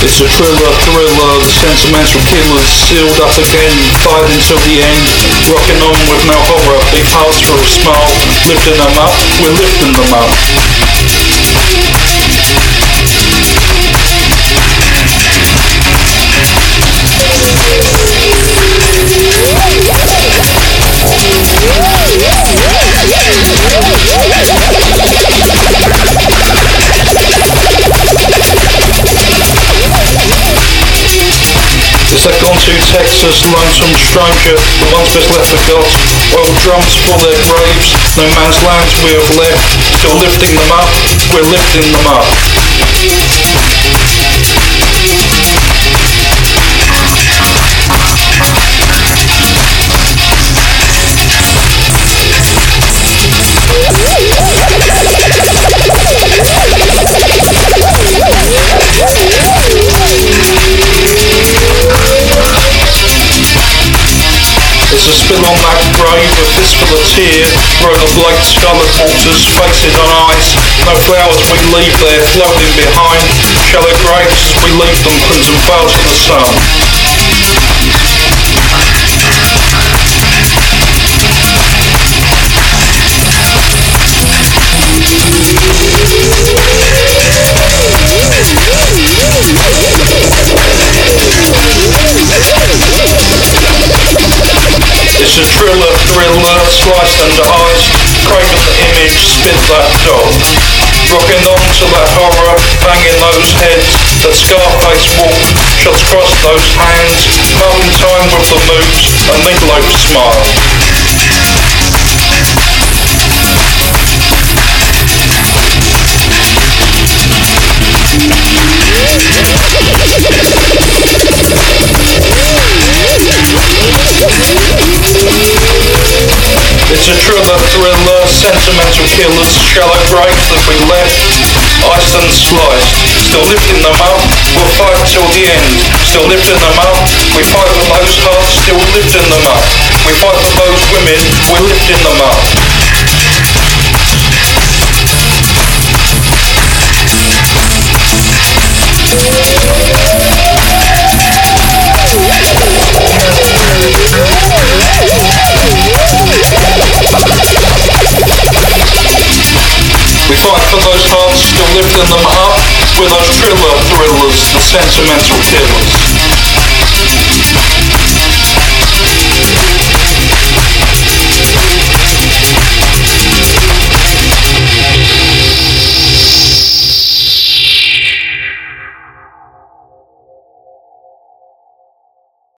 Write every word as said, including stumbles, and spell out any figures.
It's a thriller, thriller, the sentimental killers sealed up again, fight until the end, rocking on with no horror, big hearts for a smile, lifting them up, we're lifting them up. It's that gone to Texas, lonesome stranger, the ones best left forgot. Oil drums for their graves, no man's lands we have left, still lifting them up, we're lifting them up. There's a spill on that grave, a fistful of tears, road of light, scarlet waters, faces on ice. No flowers we leave there, floating behind. Shallow graves, we leave them, crimson veils in the sun. It's a thriller, thriller, sliced and iced, cradle the image, spit that dog. Rocking on to that horror, banging those heads, that Scarface walk, shots across those hands, marking time with the moves, a meatloaf smile. It's a thriller, thriller, sentimental killers, shallow graves that we left, iced and sliced, still lifting them up, we'll fight till the end, still lifting them up, we fight for those hearts, still lifting them up, we fight for those women, we're lifting them up. We fight for those hearts, still lifting them up, with those thriller thrillers, the sentimental killers.